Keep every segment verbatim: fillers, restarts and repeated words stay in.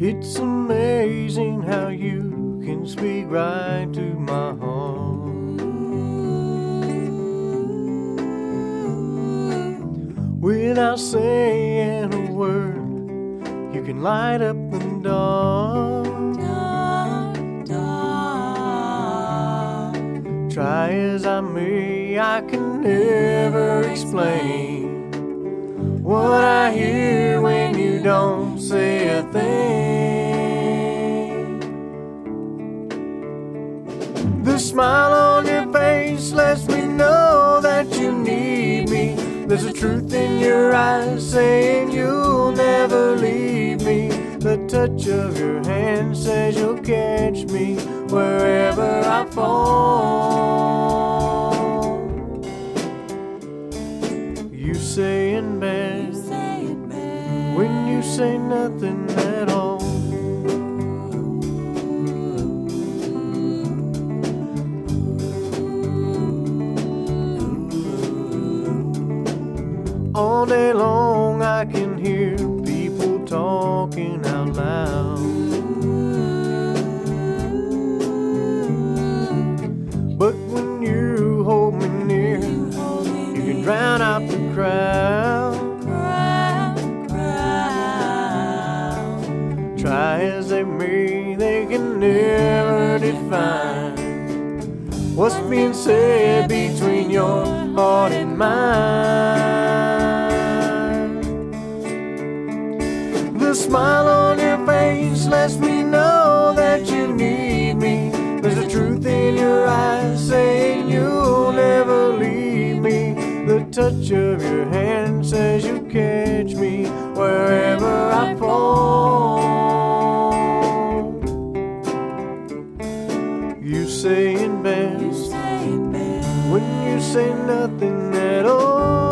It's amazing how you can speak right to my heart. Without saying a word, you can light up the dark. Dark, dark. Try as I may, I can never explain what I hear when you don't say a thing. The smile on your face lets me know that you need me. There's a truth in your eyes saying you'll never leave me. The touch of your hand says you'll catch me wherever I fall. You say in bed You say it best when you say nothing at all. All day long I can hear people talking out loud, but when you hold me near, You hold me you can near. drown out the crowd. Crowd, crowd. Try as they may, they can never define what's being said between your heart and mine. The smile on your face lets me know that you need me. There's a truth in your eyes saying you'll never leave me. The touch of your hand says you'll catch me wherever I fall. You say it You best say it best when you say nothing at all.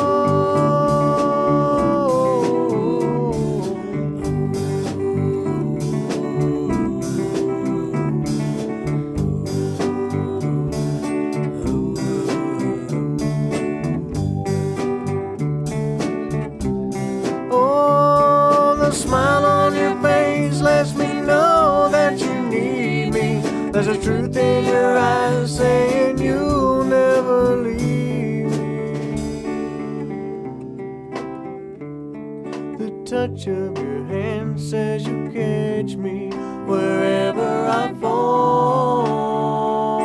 Oh, the smile on your face lets me know that you need me. There's a truth in your eyes saying you'll never leave me. The touch of your hand says you'll catch me wherever I fall.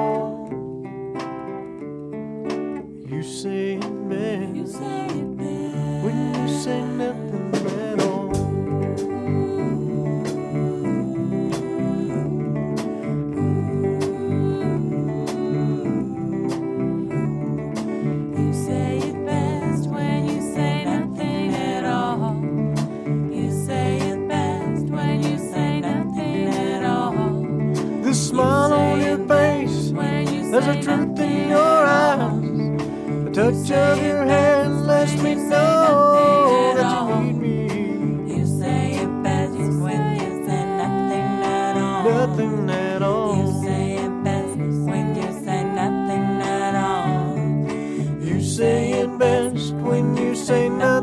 You say it You best say it best when you say nothing at all. You say it best when you say nothing at all. You say it best when you say nothing at all. The smile on your face, When you there's say a truth in nothing your at eyes. all. The touch of your hand lets me know that you need me. You say it best when you say nothing at all. Nothing at all. You say it best when you say nothing at all. You say it best when you say nothing